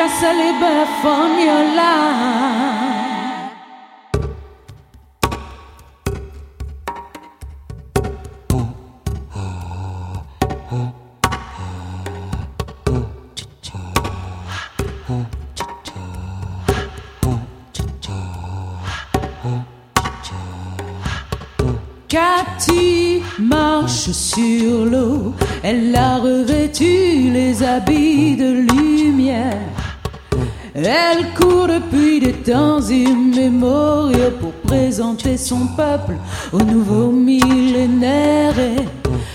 Casalibe Foniola. Cathy marche sur l'eau, elle a revêtu les habits de lumière. Elle court depuis des temps immémoriaux pour présenter son peuple au nouveau millénaire. Et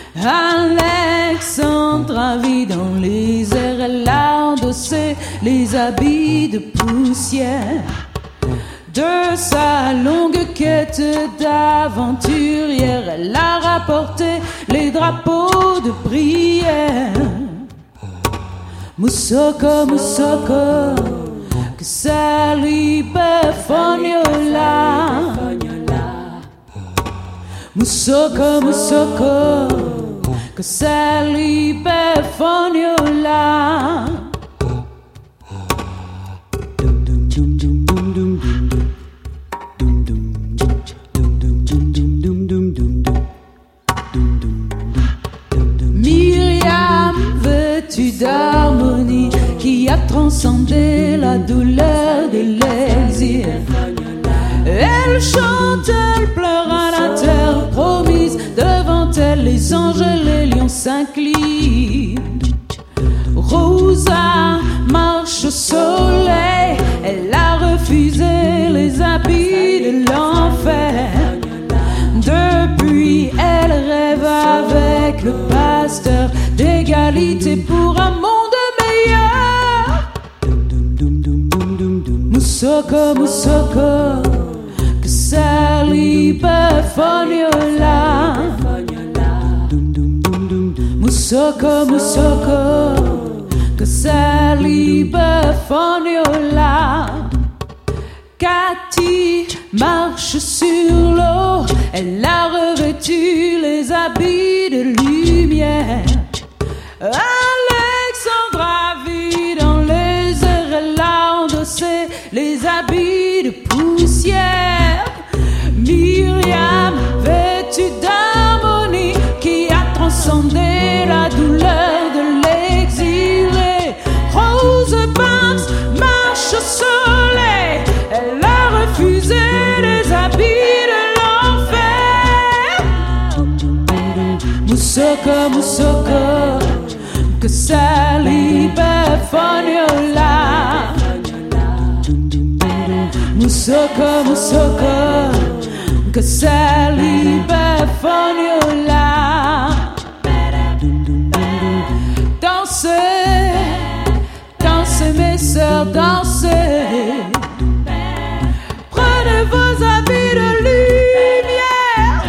Alexandra vit dans les airs, elle a endossé les habits de poussière. De sa longue quête d'aventurière, elle a rapporté les drapeaux de prière. Moussoko, Moussoko, que salibe Foniola. Moussoko, Moussoko, que salibe Foniola. D'harmonie qui a transcendé la douleur de l'exil. Elle chante, elle pleure à la terre promise. Devant elle, les anges et les lions s'inclinent. Rosa marche au soleil. Elle a refusé les habits de l'enfer. Depuis, elle rêve avec le pasteur d'égalité pour un monde meilleur. Moussoko, Moussoko, que salibe Foniola. Moussoko, Moussoko, que salibe Foniola. Cathy marche sur l'eau, elle a revêtu les habits de lumière. Alexandra vit dans les airs, elle a endossé les habits de poussière. Myriam, vêtue d'harmonie, qui a transcendé la douleur de l'exilé. Rose Parks marche au soleil, elle a refusé les habits de l'enfer. Moussoko, Moussoko, que salibe Foniola. Moussoko, Moussoko, que salibe Foniola. Dansez, dansez mes sœurs, dansez. Prenez vos habits de lumière.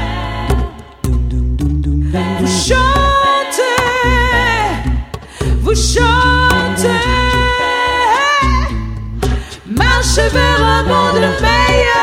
Vous chantez, vous chantez. Marchez vers un monde meilleur.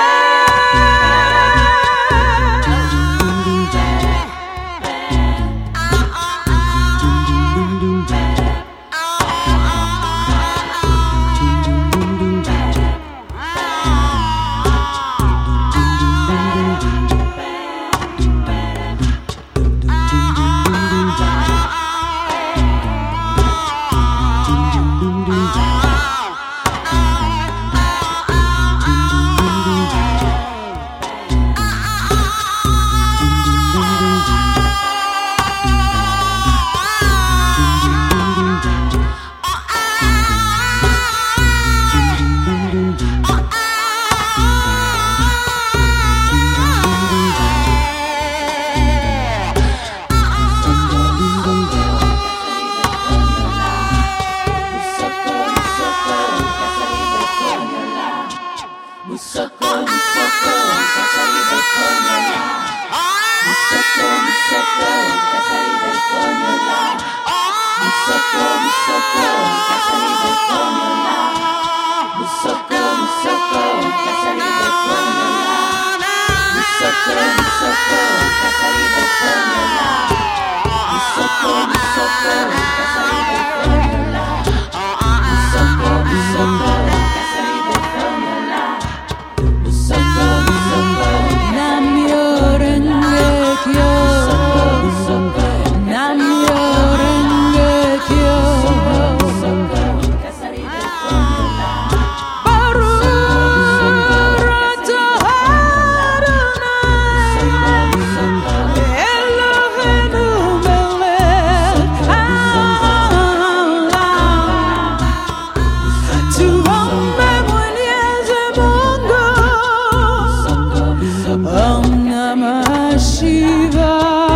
Namah Shiva.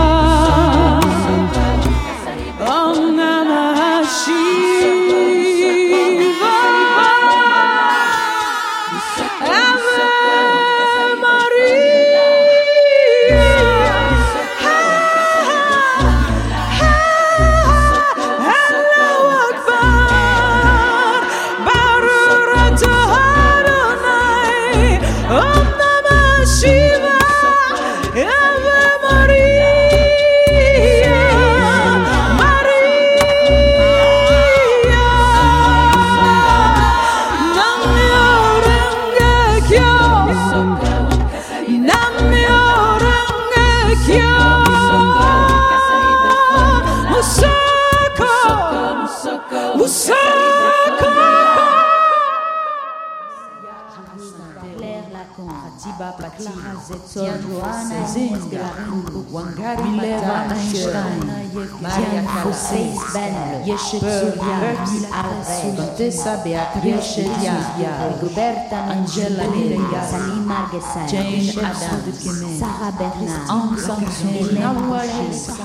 Om Namah Shiva. Ave Maria. Allahu Akbar. Baruch Adonai. Om Namah Shiva. Ave Maria. Angela Nelia, Jane Adams, Sarah Bernard, Nawal